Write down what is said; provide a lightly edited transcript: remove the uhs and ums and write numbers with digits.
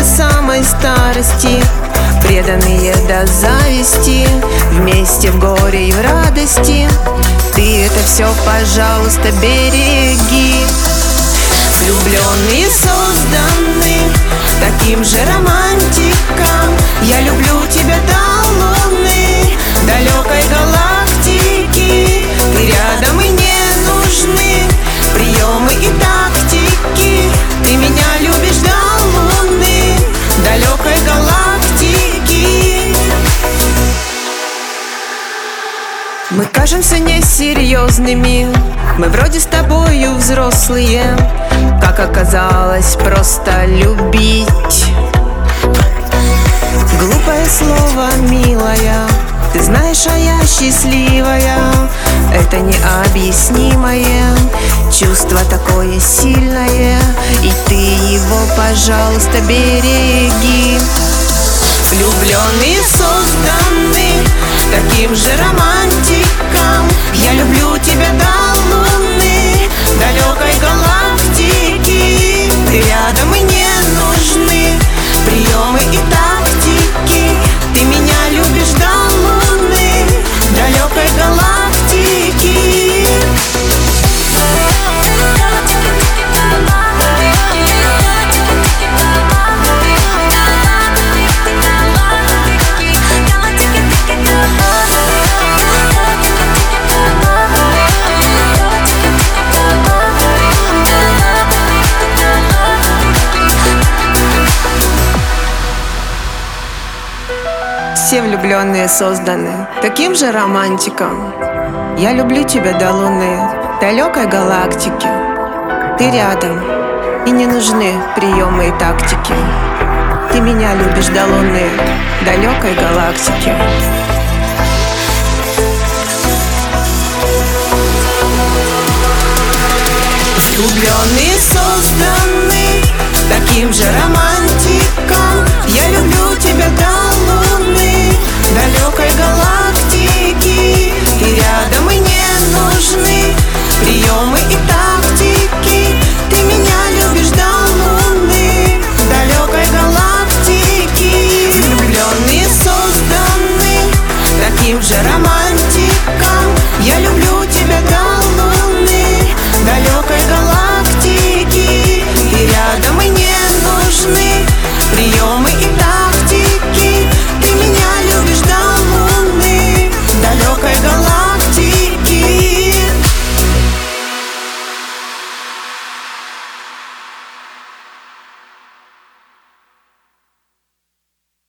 до самой старости, преданные до зависти, вместе в горе и в радости. Ты это все, пожалуйста, береги. Влюбленные созданы таким же романтиком. Я люблю тебя до луны, далекой галактики. Ты рядом и не нужны приемы и тактики. Ты меня любишь до луны, далекой галактики. Мы кажемся несерьезными, мы вроде с тобою взрослые. Как оказалось, просто любить. Глупое слово, милая, ты знаешь, а я счастливая. Это необъяснимое чувство такое сильное, и ты его, пожалуйста, береги. Влюбленные созданы таким же романтиком. Я люблю тебя до луны, далекой галактики. Ты рядом и не нужны приемы и тактики. Ты меня любишь до луны, далекой галактики. Все влюбленные созданы таким же романтиком. Я люблю тебя до луны, далекой галактики. Ты рядом, и не нужны приемы и тактики. Ты меня любишь до луны, далекой галактики. Влюбленные созданы таким же романтиком. Я люблю тебя до луны, далекой галактики. Ты рядом и не нужны приемы и тактики.